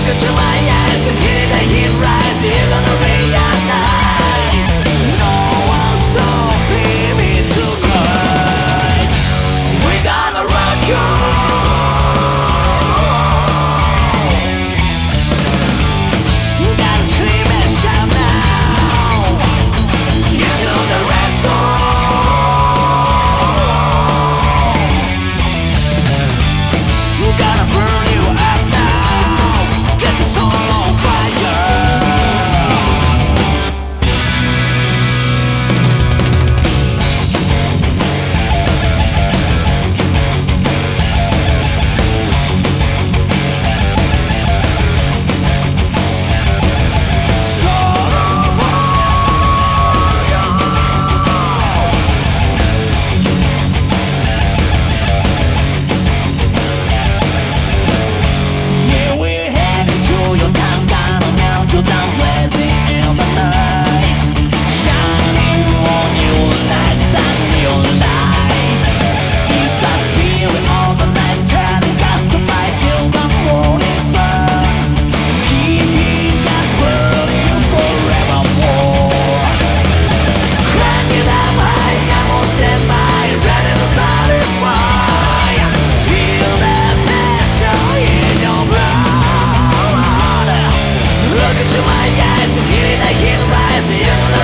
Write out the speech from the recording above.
into my eyes, you feel the heat rise, you're gonna realize no one's stopping me tonight. We're gonna rock you. You gotta scream and shout now. Into the red zone. You gotta burn you up now. Get your soul on fire. Yeah, we're headed to your town, gonna melt you down, blazing in the night, shining on you like that neon lights. It's the spirit of the night, telling us to fight till the morning sun, keeping us burning forevermore. Crank it up high, I'm on standby, ready to satisfy. Feel that passion in your blood. Look into my eyes, you feel the heat rise, you're gonna